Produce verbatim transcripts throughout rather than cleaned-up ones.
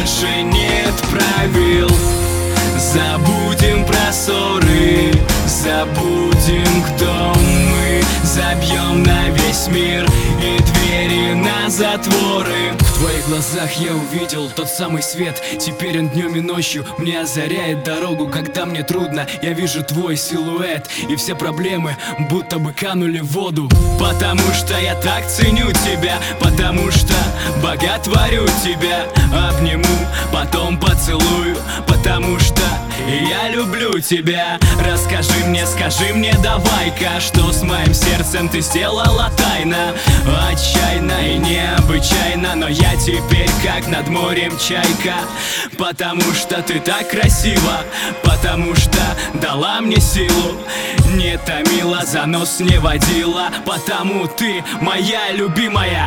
больше нет правил. Забудем про ссоры, забудем, кто мы. Забьем на весь мир и двери на затворы. В твоих глазах я увидел тот самый свет. Теперь он днем и ночью мне озаряет дорогу. Когда мне трудно, я вижу твой силуэт, и все проблемы будто бы канули в воду. Потому что я так ценю тебя, потому что боготворю тебя. Обниму, потом поцелую, потому что я люблю тебя. Расскажи мне, скажи мне, давай-ка, что с моим сердцем ты сделала тайно. Отчаянно и необычайно, но я теперь как над морем чайка. Потому что ты так красива, потому что дала мне силу, не томила, за нос не водила. Потому ты моя любимая.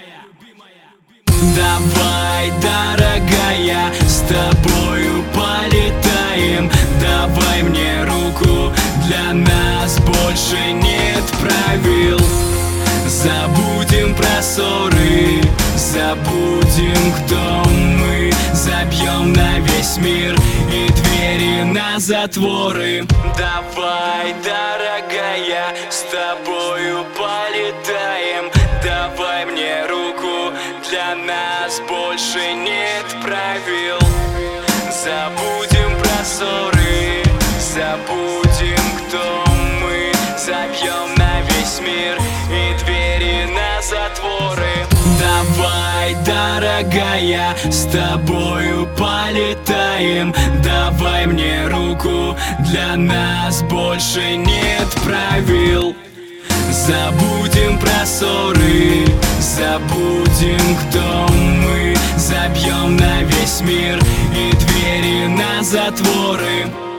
Давай, дорогая, с тобою полетаем. Давай мне руку, для нас больше нет правил. Забудем про ссоры, забудем, кто мы. Забьем на весь мир и двери на затворы. Давай, дорогая, с тобою полетаем. Давай мне руку, для нас больше нет правил. Забудем про ссоры, забудем, кто мы. Забьем на весь мир и двери на затворы. Давай, дорогая, с тобою полетаем. Давай мне руку, для нас больше нет правил. Забудем про ссоры, забудем, кто мы. Забьем на весь мир и двери на затворы.